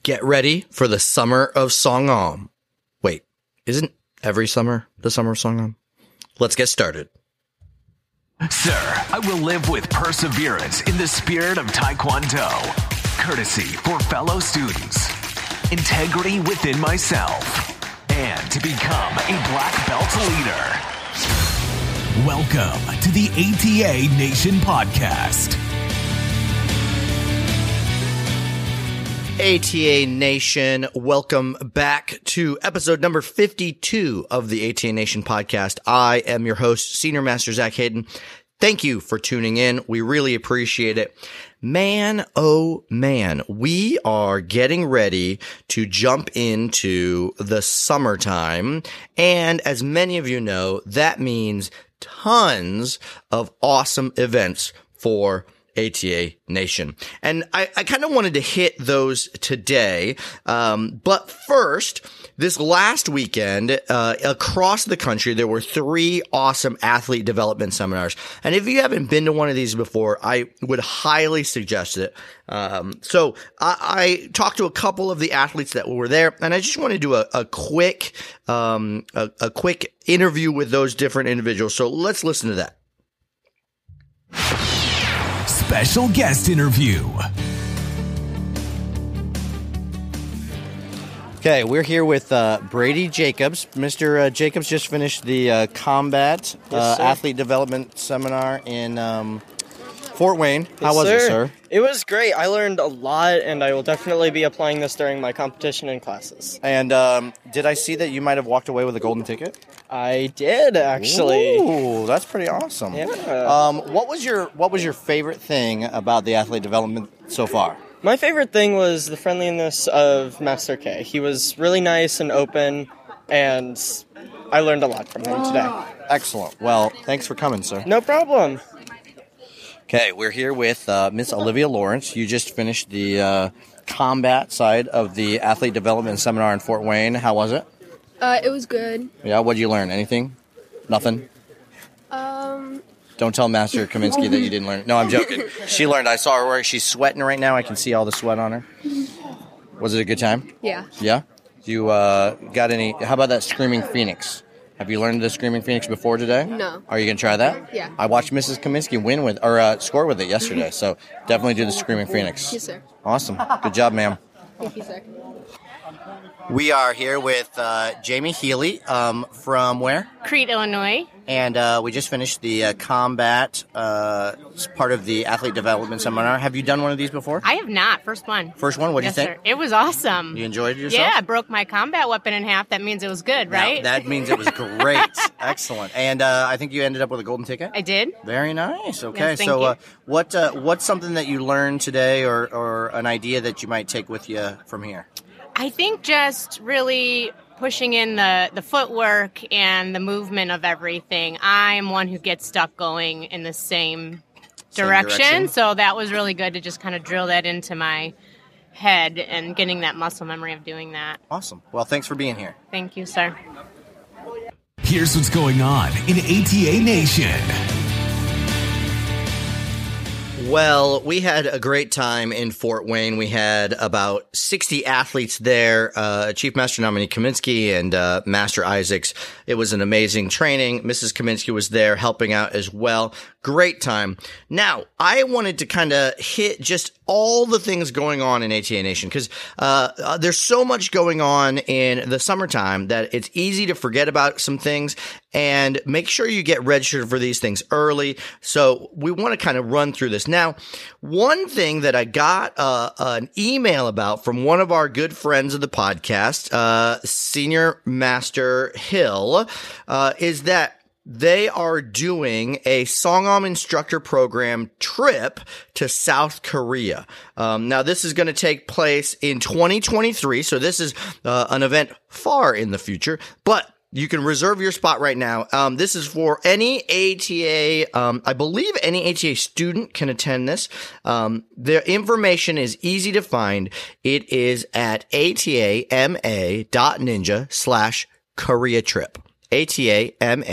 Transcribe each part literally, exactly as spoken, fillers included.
Get ready for the summer of Songam. Wait, isn't every summer the summer of Songam? Let's get started. Sir, I will live with perseverance in the spirit of Taekwondo. Courtesy for fellow students. Integrity within myself. And to become a black belt leader. Welcome to the A T A Nation Podcast. A T A Nation, welcome back to episode number fifty-two of the A T A Nation podcast. I am your host, Senior Master Zach Hayden. Thank you for tuning in. We really appreciate it. Man, oh man, we are getting ready to jump into the summertime. And as many of you know, that means tons of awesome events for A T A Nation. And I, I kind of wanted to hit those today. Um, but first, this last weekend, uh, across the country, there were three awesome athlete development seminars. And if you haven't been to one of these before, I would highly suggest it. Um, so I, I talked to a couple of the athletes that were there, and I just want to do a, a quick, um, a, a quick interview with those different individuals. So let's listen to that. Special guest interview. Okay, we're here with uh, Brady Jacobs. Mister Uh, Jacobs just finished the uh, Combat uh, Yes, Athlete Development Seminar in um, Fort Wayne. How Yes, was it, sir? It was great. I learned a lot, and I will definitely be applying this during my competition and classes. And um, did I see that you might have walked away with a golden ticket? I did, actually. Ooh, that's pretty awesome. Yeah. Um, what was your What was your favorite thing about the athlete development so far? My favorite thing was the friendliness of Master K. He was really nice and open, and I learned a lot from him today. Excellent. Well, thanks for coming, sir. No problem. Okay, we're here with uh, Miss Olivia Lawrence. You just finished the uh, combat side of the athlete development seminar in Fort Wayne. How was it? Uh, it was good. Yeah, what did you learn? Anything? Nothing? Um, Don't tell Master Kaminsky that you didn't learn. No, I'm joking. She learned. I saw her where she's sweating right now. I can see all the sweat on her. Was it a good time? yeah. Yeah? You uh, got any... How about that Screaming Phoenix? Have you learned the Screaming Phoenix before today? No. Are you going to try that? Yeah. I watched Missus Kaminsky win with, or uh, score with it yesterday, so definitely do the Screaming Phoenix. Yes, sir. Awesome. Good job, ma'am. Thank you, sir. We are here with uh, Jamie Healy um, from where? Crete, Illinois. And uh, we just finished the uh, combat uh, part of the athlete development seminar. Have you done one of these before? I have not. First one. First one? What do yes, you think? Sir. It was awesome. You enjoyed yourself? Yeah, I broke my combat weapon in half. That means it was good, right? Now, that means it was great. Excellent. And uh, I think you ended up with a golden ticket? I did. Very nice. Okay. Yes, thank so uh, you. what uh, what's something that you learned today or, or an idea that you might take with you from here? I think just really pushing in the, the footwork and the movement of everything. I'm one who gets stuck going in the same, Same direction, direction. so that was really good to just kind of drill that into my head and getting that muscle memory of doing that. Awesome. Well, thanks for being here. Thank you, sir. Here's what's going on in A T A Nation. Well, we had a great time in Fort Wayne. We had about sixty athletes there, uh, Chief Master nominee Kaminsky and uh, Master Isaacs. It was an amazing training. Missus Kaminsky was there helping out as well. Great time. Now, I wanted to kind of hit just all the things going on in A T A Nation because uh, uh, there's so much going on in the summertime that it's easy to forget about some things, and make sure you get registered for these things early. So we want to kind of run through this. Now, one thing that I got uh, an email about from one of our good friends of the podcast, uh, Senior Master Hill, uh, is that they are doing a Songam instructor program trip to South Korea. Um, now, this is going to take place in twenty twenty-three, so this is uh, an event far in the future, but you can reserve your spot right now. Um, this is for any A T A, um, I believe any A T A student can attend this. Um, the information is easy to find. It is at atama.ninja slash Korea trip. atama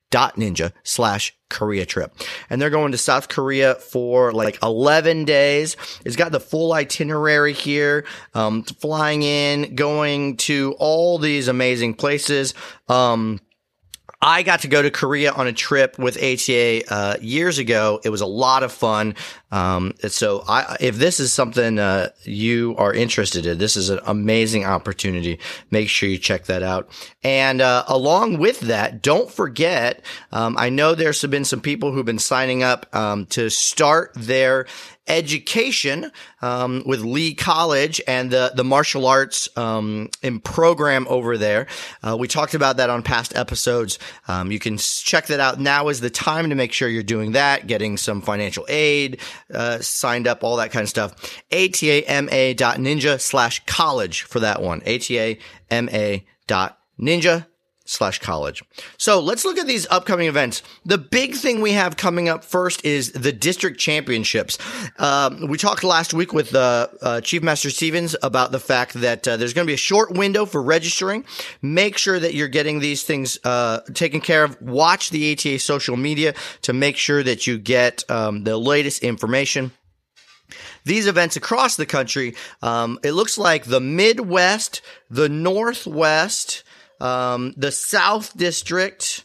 dot ninja slash Korea trip. And they're going to South Korea for like eleven days. It's got the full itinerary here, um, flying in, going to all these amazing places. Um, I got to go to Korea on a trip with A T A uh, years ago. It was a lot of fun. Um, so I, if this is something uh, you are interested in, this is an amazing opportunity. Make sure you check that out. And uh, along with that, don't forget, um, I know there's been some people who've been signing up um, to start their education um, with Lee College and the the martial arts um, in program over there. Uh, we talked about that on past episodes. Um, you can check that out. Now is the time to make sure you're doing that, getting some financial aid, uh, signed up, all that kind of stuff. A T A M A dot ninja slash college for that one. A T A M A dot ninja slash college. So let's look at these upcoming events. The big thing we have coming up first is the district championships. Um, we talked last week with uh, uh, Chief Master Stevens about the fact that uh, there's going to be a short window for registering. Make sure that you're getting these things uh, taken care of. Watch the A T A social media to make sure that you get um, the latest information. These events across the country, um, it looks like the Midwest, the Northwest, Um, the South District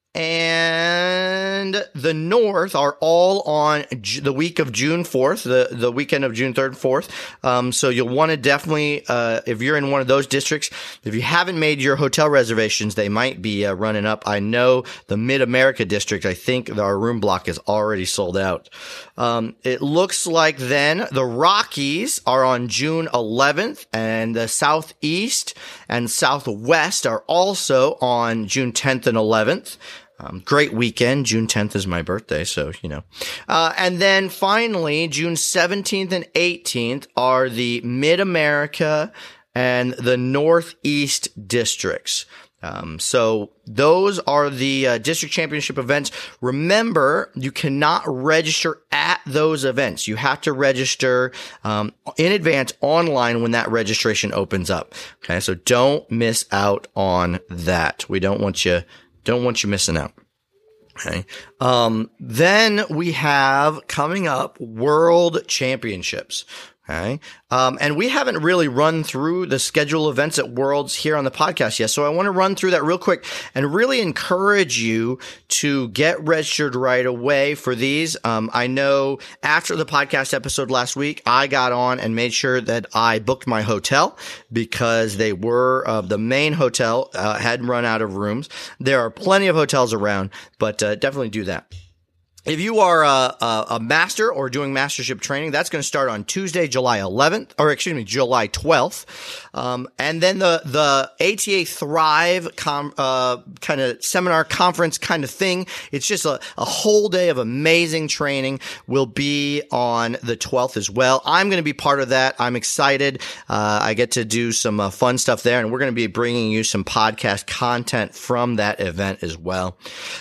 and the North are all on J- the week of June fourth, the, the weekend of June third and fourth. Um, so you'll want to definitely, uh, if you're in one of those districts, if you haven't made your hotel reservations, they might be uh, running up. I know the Mid-America district, I think our room block is already sold out. Um, it looks like then the Rockies are on June eleventh and the Southeast and Southwest are also on June tenth and eleventh. Um, great weekend. June tenth is my birthday, so, you know. Uh, and then finally, June seventeenth and eighteenth are the Mid-America and the Northeast districts. Um, so those are the uh, district championship events. Remember, you cannot register at those events. You have to register um, in advance online when that registration opens up. Okay, so don't miss out on that. We don't want you don't want you missing out. Okay. Um, then we have coming up World Championships. Okay. Um, and we haven't really run through the schedule events at Worlds here on the podcast yet. So I want to run through that real quick and really encourage you to get registered right away for these. Um, I know after the podcast episode last week, I got on and made sure that I booked my hotel because they were, uh, the main hotel, uh, had run out of rooms. There are plenty of hotels around, but, uh, definitely do that. If you are a, a, a master or doing mastership training, that's going to start on Tuesday, July eleventh, or excuse me, July twelfth. Um, and then the, the A T A Thrive com, uh, kind of seminar conference kind of thing. It's just a, a whole day of amazing training will be on the twelfth as well. I'm going to be part of that. I'm excited. Uh, I get to do some uh, fun stuff there, and we're going to be bringing you some podcast content from that event as well.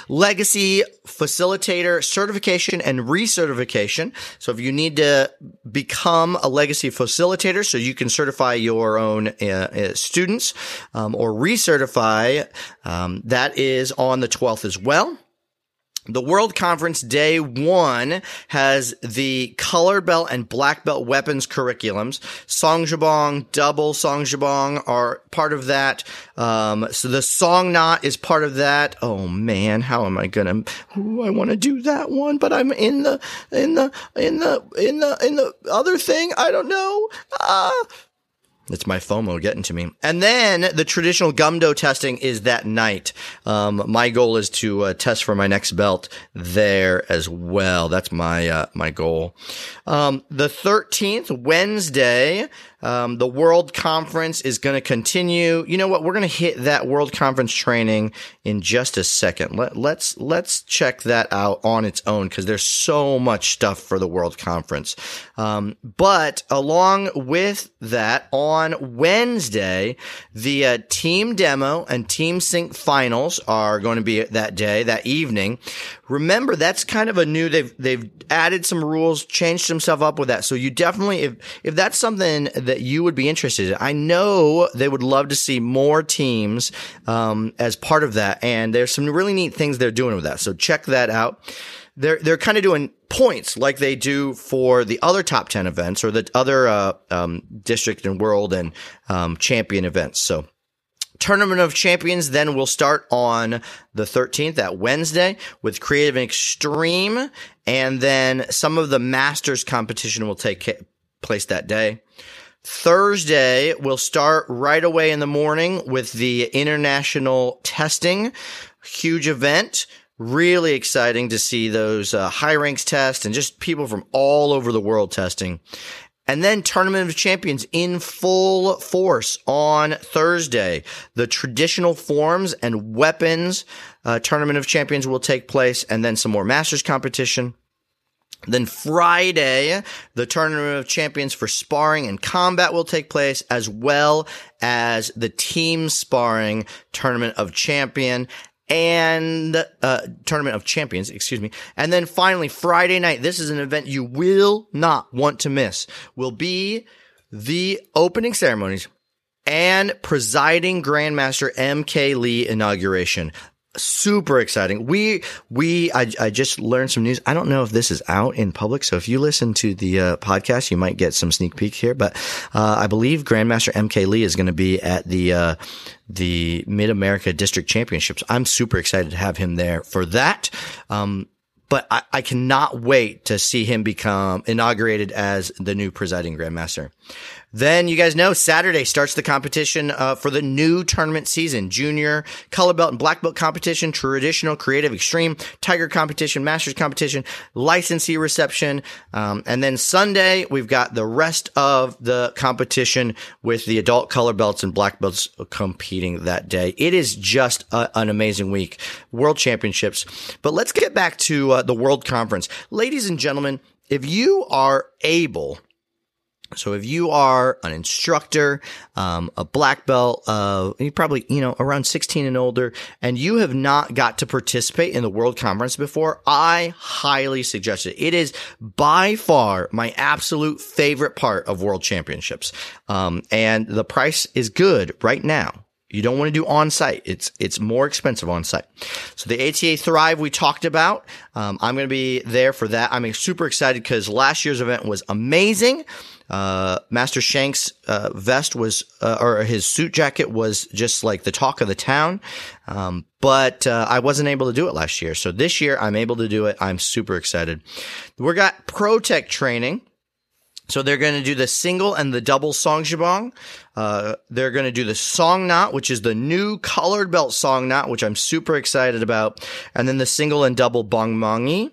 Legacy Facilitator certification and recertification. So if you need to become a legacy facilitator so you can certify your own uh, uh, students um, or recertify, um, that is on the twelfth as well. The World Conference Day One has the colored belt and black belt weapons curriculums. Songjabong, double Songjabong are part of that. Um, so the Song Knot is part of that. Oh man, how am I gonna? Ooh, I want to do that one, but I'm in the in the in the in the in the other thing. I don't know. Ah. Uh, It's my FOMO getting to me. And then the traditional gumdo testing is that night. Um, my goal is to uh, test for my next belt there as well. That's my, uh, my goal. Um, the thirteenth, Wednesday, um, the World Conference is going to continue. You know what? We're going to hit that World Conference training in just a second. Let, let's, let's check that out on its own because there's so much stuff for the World Conference. Um, but along with that, on Wednesday, the uh, team demo and team sync finals are going to be that day, that evening. remember, that's kind of a new, they've, they've added some rules, changed some stuff up with that. So you definitely, if, if that's something that you would be interested in, I know they would love to see more teams, um, as part of that. And there's some really neat things they're doing with that. So check that out. They're, they're kind of doing points like they do for the other top ten events or the other, uh, um, district and world and, um, champion events. So Tournament of Champions then will start on the thirteenth, that Wednesday, with Creative and Extreme. And then some of the Masters competition will take ca- place that day. Thursday will start right away in the morning with the international testing. Huge event. Really exciting to see those uh, high ranks test and just people from all over the world testing. And then Tournament of Champions in full force on Thursday. The traditional forms and weapons uh, Tournament of Champions will take place, and then some more Masters competition. Then Friday, the Tournament of Champions for sparring and combat will take place, as well as the team sparring Tournament of Champion. And, uh, Tournament of Champions, excuse me. And then finally, Friday night, this is an event you will not want to miss, will be the opening ceremonies and presiding Grandmaster M K Lee inauguration. Super exciting. We, we, I, I just learned some news. I don't know if this is out in public. So if you listen to the uh, podcast, you might get some sneak peek here, but, uh, I believe Grandmaster M K Lee is going to be at the, uh, the Mid-America District Championships. I'm super excited to have him there for that. Um, but I, I cannot wait to see him become inaugurated as the new presiding Grandmaster. Then you guys know Saturday starts the competition uh, for the new tournament season. Junior, color belt and black belt competition, traditional, creative, extreme, tiger competition, masters competition, licensee reception. Um, and then Sunday, we've got the rest of the competition with the adult color belts and black belts competing that day. It is just a, an amazing week. World Championships. But let's get back to uh, the World Conference. Ladies and gentlemen, if you are able... So if you are an instructor, um, a black belt, uh, you probably, you know, around sixteen and older, and you have not got to participate in the World Conference before, I highly suggest it. It is by far my absolute favorite part of World Championships. Um, and the price is good right now. You don't want to do on-site. It's, it's more expensive on-site. So the A T A Thrive we talked about. Um, I'm going to be there for that. I'm super excited because last year's event was amazing. Uh, Master Shank's, uh, vest was, uh, or his suit jacket was just like the talk of the town. Um, but, uh, I wasn't able to do it last year. So this year I'm able to do it. I'm super excited. We got Pro Tech training. So they're going to do the single and the double song jabong. Uh, they're going to do the song knot, which is the new colored belt song knot, which I'm super excited about. And then the single and double bong mongi.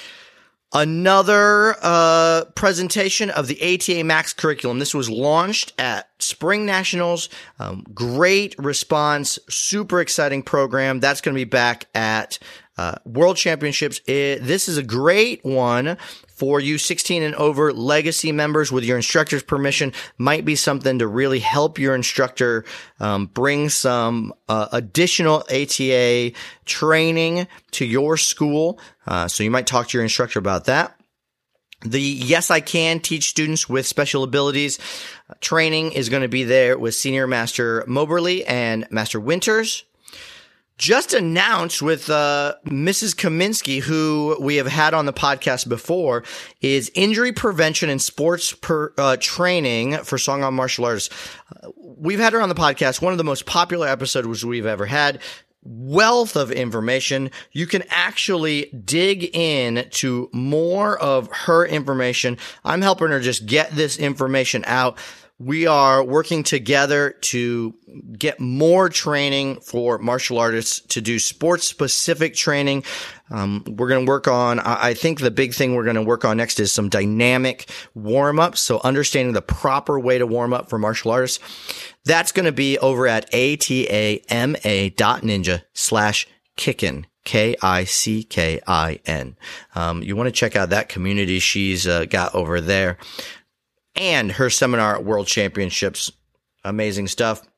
Another uh presentation of the A T A Max curriculum. This was launched at Spring Nationals. Um, great response. Super exciting program. That's going to be back at uh World Championships. It, this is a great one for you sixteen and over legacy members with your instructor's permission. Might be something to really help your instructor um bring some uh, additional A T A training to your school. Uh, so you might talk to your instructor about that. The Yes I Can Teach Students with Special Abilities uh, training is going to be there with Senior Master Moberly and Master Winters. Just announced with uh Missus Kaminsky, who we have had on the podcast before, is injury prevention and sports per, uh, training for Song On martial artists. Uh, we've had her on the podcast. One of the most popular episodes we've ever had. Wealth of information. You can actually dig in to more of her information. I'm helping her just get this information out. We are working together to get more training for martial artists to do sports specific training. Um, we're going to work on, I think the big thing we're going to work on next is some dynamic warm ups. So understanding the proper way to warm up for martial artists. That's going to be over at atama dot ninja slash kickin. K I C K I N. Um, you want to check out that community she's uh, got over there. And her seminar at World Championships. Amazing stuff.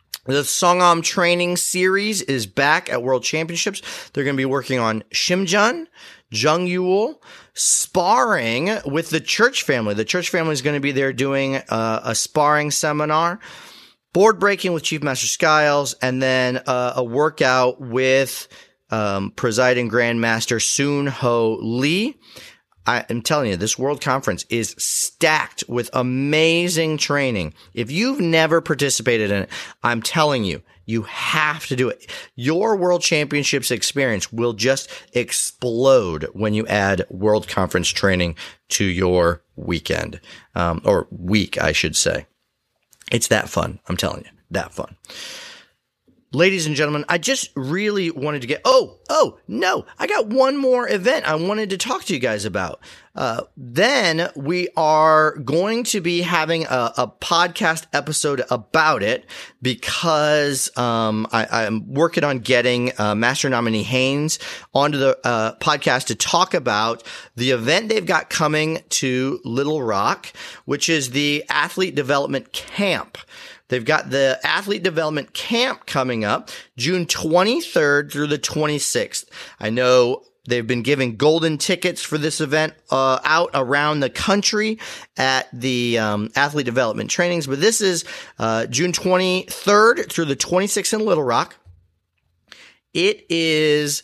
The Songam training series is back at World Championships. They're going to be working on Shimjun, Jungyeol, sparring with the Church family. The Church family is going to be there doing uh, a sparring seminar, board breaking with Chief Master Skiles, and then uh, a workout with um, presiding Grandmaster Soon Ho Lee. I am telling you, this World Conference is stacked with amazing training. If you've never participated in it, I'm telling you, you have to do it. Your World Championships experience will just explode when you add World Conference training to your weekend, um, or week, I should say. It's that fun. I'm telling you, that fun. Ladies and gentlemen, I just really wanted to get, oh, oh, no, I got one more event I wanted to talk to you guys about. Uh, then we are going to be having a, a podcast episode about it because um, I, I'm working on getting uh, Master Nominee Haynes onto the uh, podcast to talk about the event they've got coming to Little Rock, which is the Athlete Development Camp. They've got the Athlete Development Camp coming up June twenty-third through the twenty-sixth. I know they've been giving golden tickets for this event uh, out around the country at the um, Athlete Development Trainings, but this is uh, June twenty-third through the twenty-sixth in Little Rock. It is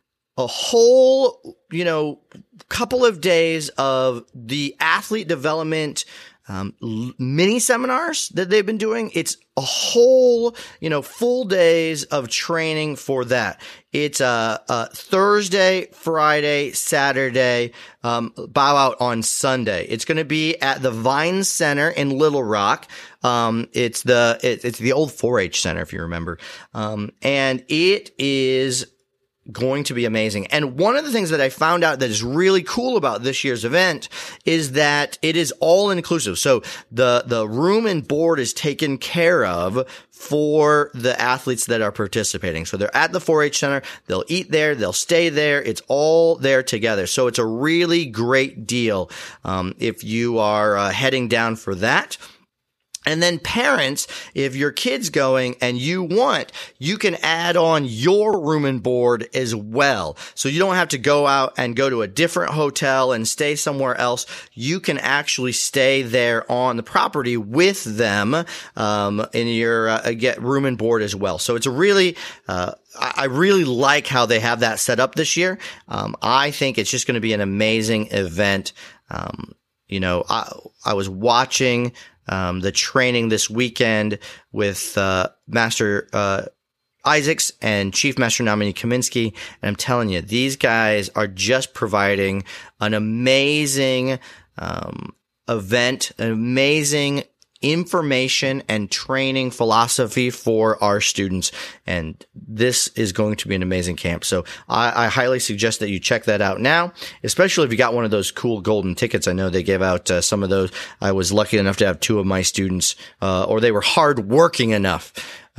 a whole, you know, couple of days of the athlete development Um, mini seminars that they've been doing. It's a whole, you know, full days of training for that. It's uh, uh Thursday, Friday, Saturday, um, bow out on Sunday. It's going to be at the Vine Center in Little Rock. Um, it's the, it, it's the old four H Center, if you remember. Um, and it is going to be amazing. And one of the things that I found out that is really cool about this year's event is that it is all inclusive. So the, the room and board is taken care of for the athletes that are participating. So they're at the four H Center. They'll eat there. They'll stay there. It's all there together. So it's a really great deal. Um, if you are uh, heading down for that. And then parents, if your kid's going and you want, you can add on your room and board as well. So you don't have to go out and go to a different hotel and stay somewhere else. You can actually stay there on the property with them, um, in your, uh, get room and board as well. So it's a really, uh, I really like how they have that set up this year. Um, I think it's just going to be an amazing event. Um, you know, I, I was watching, Um, the training this weekend with, uh, Master, uh, Isaacs and Chief Master Nominee Kaminsky. And I'm telling you, these guys are just providing an amazing, um, event, an amazing information and training philosophy for our students. And this is going to be an amazing camp. So I, I highly suggest that you check that out now, especially if you got one of those cool golden tickets. I know they gave out uh, some of those. I was lucky enough to have two of my students, uh, or they were hard working enough,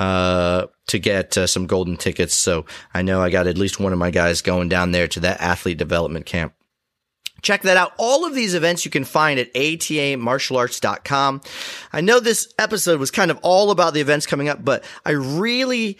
uh, to get uh, some golden tickets. So I know I got at least one of my guys going down there to that athlete development camp. Check that out. All of these events you can find at A T A martial arts dot com. I know this episode was kind of all about the events coming up, but I really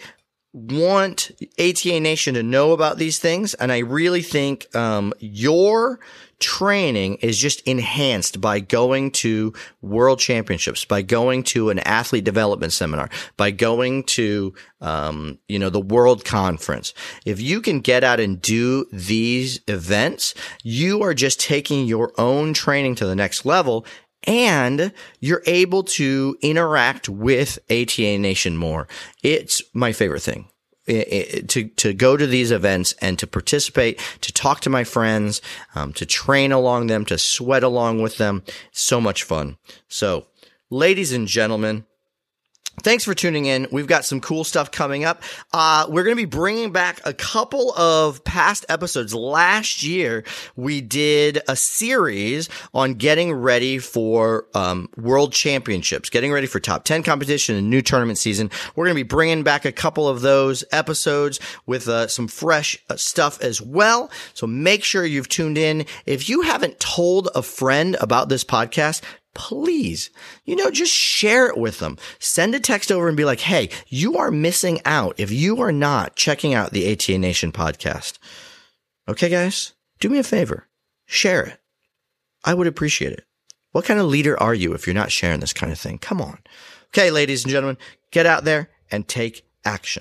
want A T A Nation to know about these things. And I really think, um, your training is just enhanced by going to World Championships, by going to an athlete development seminar, by going to, um, you know, the World Conference. If you can get out and do these events, you are just taking your own training to the next level. And you're able to interact with A T A Nation more. It's my favorite thing. It, it, to to go to these events and to participate, to talk to my friends, um, to train along them, to sweat along with them. So much fun. So, ladies and gentlemen, thanks for tuning in. We've got some cool stuff coming up. Uh, we're going to be bringing back a couple of past episodes. Last year, we did a series on getting ready for um, World Championships, getting ready for top ten competition and new tournament season. We're going to be bringing back a couple of those episodes with uh, some fresh uh, stuff as well. So make sure you've tuned in. If you haven't told a friend about this podcast, please, you know, just share it with them. Send a text over and be like, hey, you are missing out if you are not checking out the A T A Nation podcast. Okay, guys, do me a favor. Share it. I would appreciate it. What kind of leader are you if you're not sharing this kind of thing? Come on. Okay, ladies and gentlemen, get out there and take action.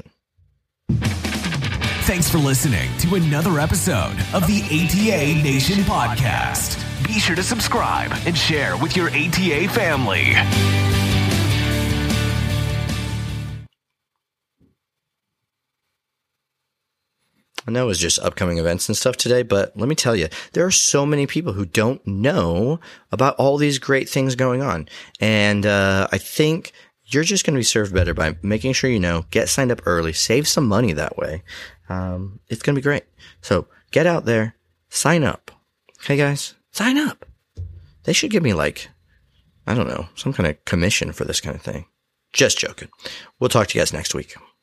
Thanks for listening to another episode of the A T A Nation podcast. Be sure to subscribe and share with your A T A family. I know it's just upcoming events and stuff today, but let me tell you, there are so many people who don't know about all these great things going on. And uh, I think you're just going to be served better by making sure you know, get signed up early, save some money that way. Um, it's going to be great. So get out there, sign up. Okay, guys, sign up. They should give me like, I don't know, some kind of commission for this kind of thing. Just joking. We'll talk to you guys next week.